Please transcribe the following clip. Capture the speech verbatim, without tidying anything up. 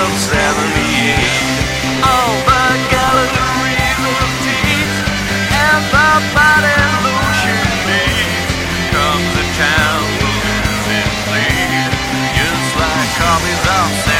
of seventy-eight. All the galleries of teeth and the body lotion beads comes a town losing sleep, just like copies of